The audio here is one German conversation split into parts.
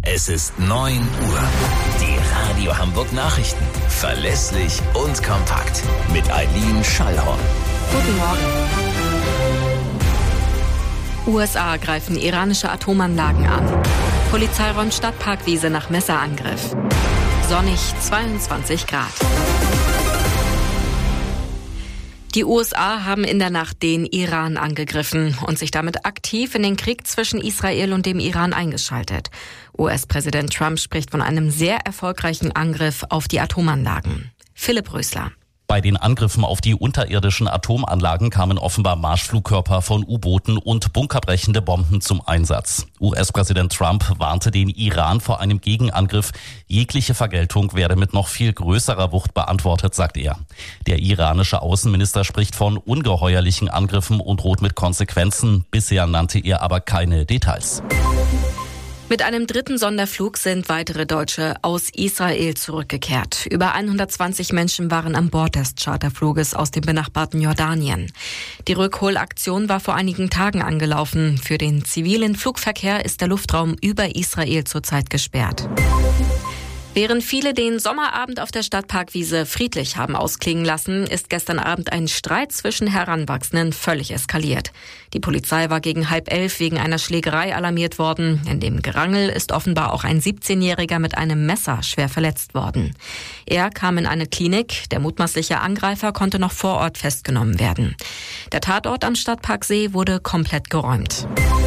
Es ist 9 Uhr. Die Radio Hamburg Nachrichten. Verlässlich und kompakt. Mit Eileen Schallhorn. Guten Morgen. USA greifen iranische Atomanlagen an. Polizei räumt Stadtparkwiese nach Messerangriff. Sonnig 22 Grad. Die USA haben in der Nacht den Iran angegriffen und sich damit aktiv in den Krieg zwischen Israel und dem Iran eingeschaltet. US-Präsident Trump spricht von einem sehr erfolgreichen Angriff auf die Atomanlagen. Philipp Rösler. Bei den Angriffen auf die unterirdischen Atomanlagen kamen offenbar Marschflugkörper von U-Booten und bunkerbrechende Bomben zum Einsatz. US-Präsident Trump warnte den Iran vor einem Gegenangriff. Jegliche Vergeltung werde mit noch viel größerer Wucht beantwortet, sagt er. Der iranische Außenminister spricht von ungeheuerlichen Angriffen und droht mit Konsequenzen. Bisher nannte er aber keine Details. Mit einem dritten Sonderflug sind weitere Deutsche aus Israel zurückgekehrt. Über 120 Menschen waren an Bord des Charterfluges aus dem benachbarten Jordanien. Die Rückholaktion war vor einigen Tagen angelaufen. Für den zivilen Flugverkehr ist der Luftraum über Israel zurzeit gesperrt. Während viele den Sommerabend auf der Stadtparkwiese friedlich haben ausklingen lassen, ist gestern Abend ein Streit zwischen Heranwachsenden völlig eskaliert. Die Polizei war gegen 10:30 wegen einer Schlägerei alarmiert worden. In dem Gerangel ist offenbar auch ein 17-Jähriger mit einem Messer schwer verletzt worden. Er kam in eine Klinik. Der mutmaßliche Angreifer konnte noch vor Ort festgenommen werden. Der Tatort am Stadtparksee wurde komplett geräumt.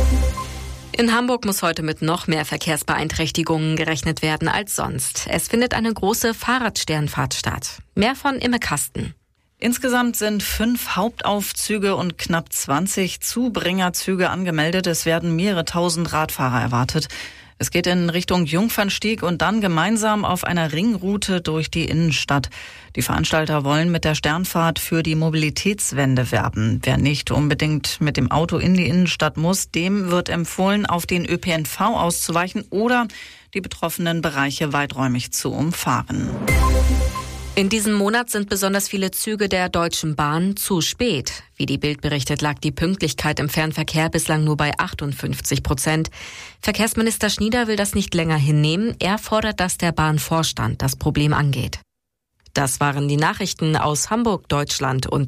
In Hamburg muss heute mit noch mehr Verkehrsbeeinträchtigungen gerechnet werden als sonst. Es findet eine große Fahrradsternfahrt statt. Mehr von Imme Kasten. Insgesamt sind 5 Hauptaufzüge und knapp 20 Zubringerzüge angemeldet. Es werden mehrere tausend Radfahrer erwartet. Es geht in Richtung Jungfernstieg und dann gemeinsam auf einer Ringroute durch die Innenstadt. Die Veranstalter wollen mit der Sternfahrt für die Mobilitätswende werben. Wer nicht unbedingt mit dem Auto in die Innenstadt muss, dem wird empfohlen, auf den ÖPNV auszuweichen oder die betroffenen Bereiche weiträumig zu umfahren. In diesem Monat sind besonders viele Züge der Deutschen Bahn zu spät. Wie die Bild berichtet, lag die Pünktlichkeit im Fernverkehr bislang nur bei 58%. Verkehrsminister Schnieder will das nicht länger hinnehmen. Er fordert, dass der Bahnvorstand das Problem angeht. Das waren die Nachrichten aus Hamburg, Deutschland und